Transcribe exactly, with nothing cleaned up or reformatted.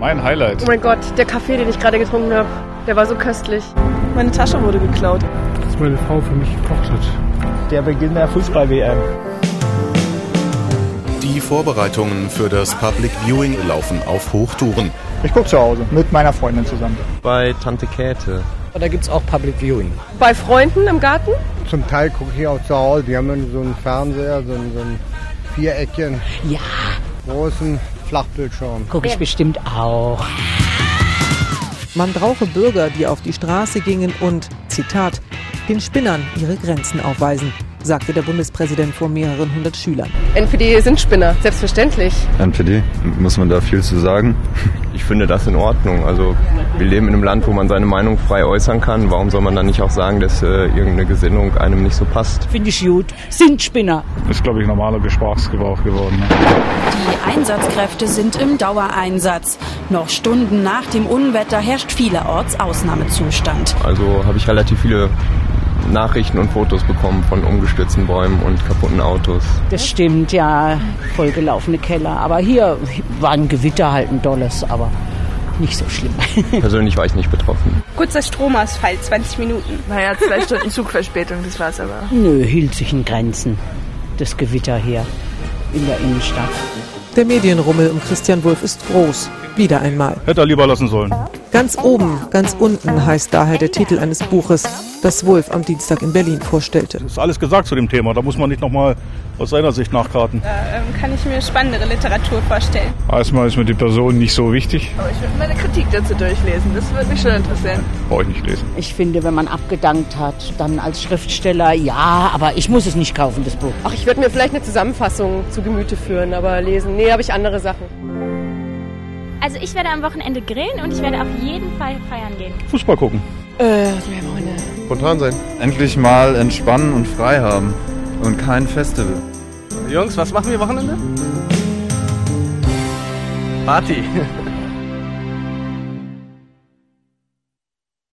Mein Highlight. Oh mein Gott, der Kaffee, den ich gerade getrunken habe, der war so köstlich. Meine Tasche wurde geklaut. Dass meine Frau für mich gekocht hat. Der Beginn der Fußball-W M. Die Vorbereitungen für das Public Viewing laufen auf Hochtouren. Ich gucke zu Hause mit meiner Freundin zusammen. Bei Tante Käthe. Da gibt es auch Public Viewing. Bei Freunden im Garten? Zum Teil gucke ich auch zu Hause. Die haben so einen Fernseher, so ein, so ein Viereckchen. Ja. Großen Flachbildschirm. Gucke ich bestimmt auch. Man brauche Bürger, die auf die Straße gingen und, Zitat, den Spinnern ihre Grenzen aufweisen, sagte der Bundespräsident vor mehreren hundert Schülern. N P D sind Spinner, selbstverständlich. N P D, muss man da viel zu sagen? Ich finde das in Ordnung. Also wir leben in einem Land, wo man seine Meinung frei äußern kann. Warum soll man dann nicht auch sagen, dass äh, irgendeine Gesinnung einem nicht so passt? Finde ich gut. Sind Spinner. Das ist, glaube ich, normaler Sprachgebrauch geworden. Ne? Die Einsatzkräfte sind im Dauereinsatz. Noch Stunden nach dem Unwetter herrscht vielerorts Ausnahmezustand. Also habe ich relativ viele Nachrichten und Fotos bekommen von umgestürzten Bäumen und kaputten Autos. Das stimmt, ja, vollgelaufene Keller. Aber hier war ein Gewitter halt ein dolles, aber nicht so schlimm. Persönlich war ich nicht betroffen. Kurzer Stromausfall, zwanzig Minuten. Naja, zwei Stunden Zugverspätung, das war's aber. Nö, hielt sich in Grenzen, das Gewitter hier in der Innenstadt. Der Medienrummel um Christian Wulff ist groß. Wieder einmal. Hätte er lieber lassen sollen. Ganz oben, ganz unten heißt daher der Titel eines Buches, das Wulff am Dienstag in Berlin vorstellte. Das ist alles gesagt zu dem Thema, da muss man nicht nochmal aus seiner Sicht nachkarten. Da ähm, kann ich mir spannendere Literatur vorstellen. Erstmal ist mir die Person nicht so wichtig. Aber ich würde meine Kritik dazu durchlesen, das würde mich schon interessieren. Brauche ich nicht lesen. Ich finde, wenn man abgedankt hat, dann als Schriftsteller, ja, aber ich muss es nicht kaufen, das Buch. Ach, ich würde mir vielleicht eine Zusammenfassung zu Gemüte führen, aber lesen, nee, habe ich andere Sachen. Also ich werde am Wochenende grillen und ich werde auf jeden Fall feiern gehen. Fußball gucken. Äh, was will ich machen? Spontan sein. Endlich mal entspannen und frei haben. Und kein Festival. Jungs, was machen wir Wochenende? Party.